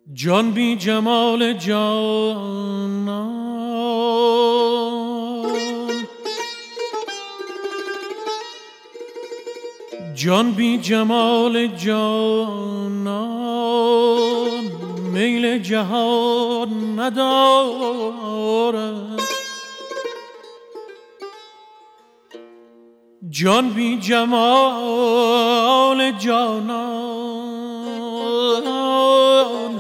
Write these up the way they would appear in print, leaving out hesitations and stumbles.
جان بی جمال جانان، جان بی جمال جانان میل جهان ندارد. جان بی جمال جانان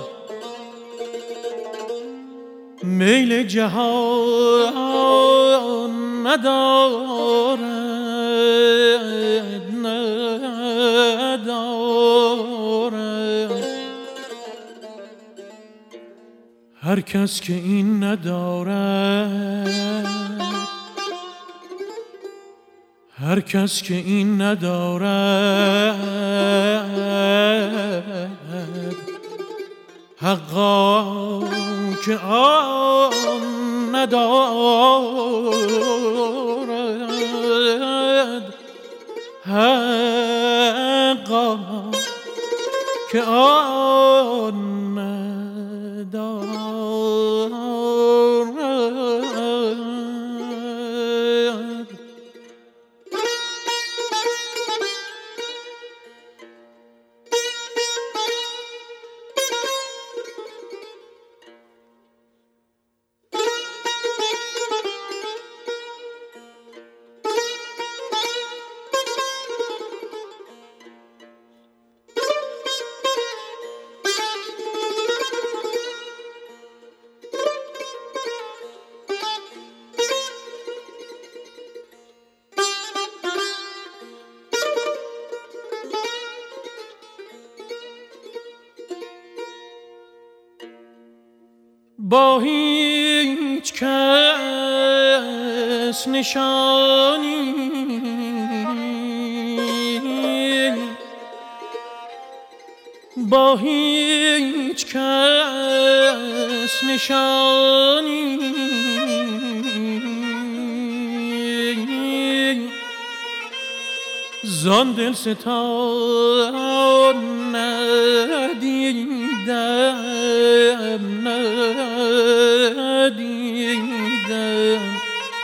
میل جهان ندارد. هر کس که این ندارد، هر کس که این ندارد، حقا که آن ندارد، حقا که آن ندارد. با هیچ کس نشانی با هیچ کس نشانی زان دل ستان ندیدم،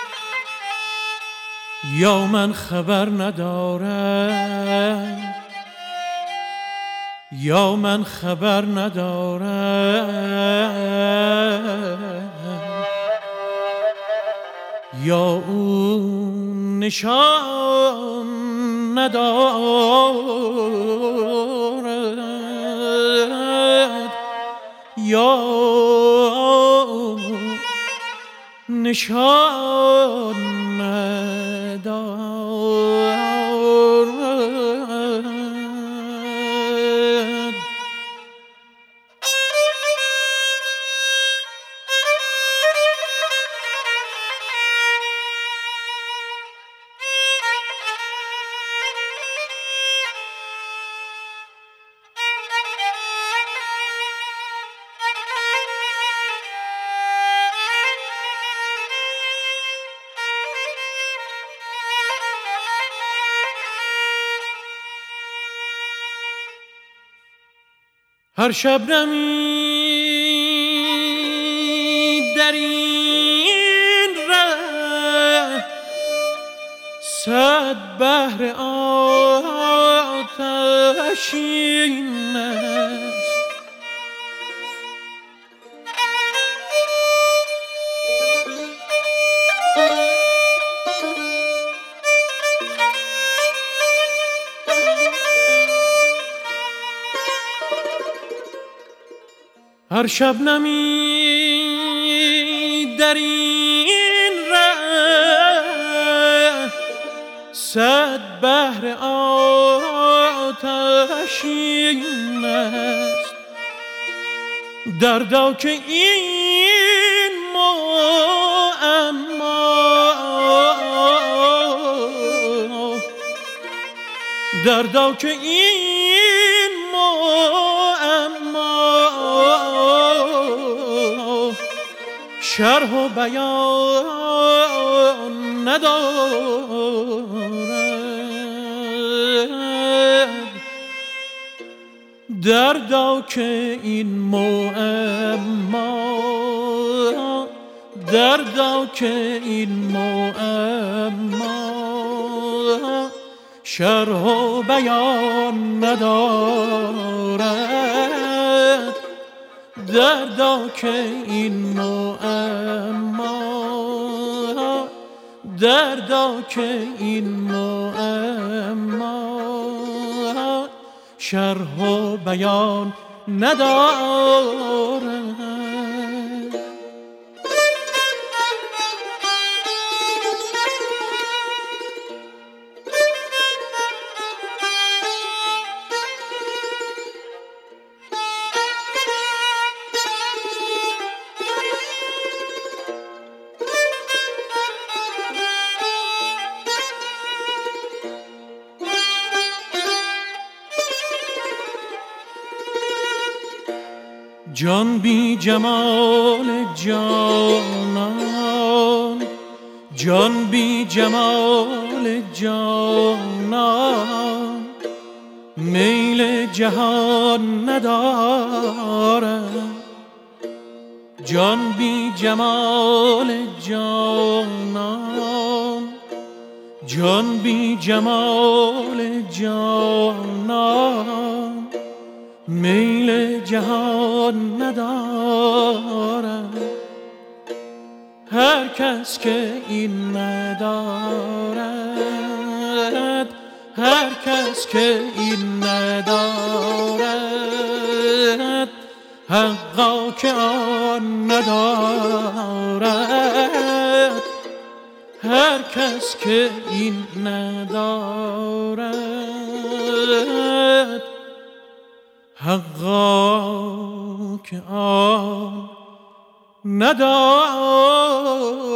یا من خبر ندارم، یا من خبر ندارم، یا او نشان ندارد، یا نشان ندارد. هر شبنمی در این ره صد بحر آتشین است. هر شبنمی در این ره صد بحر آتشین است. دردا که این معما، دردا که این معما شرح و بیان ندارد. دردا که این معما، دردا که این معما شرح و بیان ندارد. دردا که این معما، دردا که این معما شرح و بیان ندارد. جان بی جمال جانان، جان بی جمال جانان میل جهان ندارد. جان بی جمال جانان، جان بی جمال جانان میل جهان ندارد. هر کس که این ندارد، هر کس که این ندارد حقا که آن ندارد. هر کس که این ندارد حقا که آن ندارد.